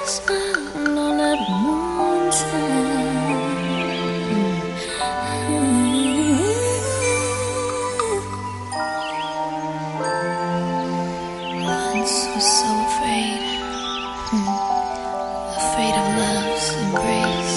Smile on that once was so afraid, afraid of love's embrace.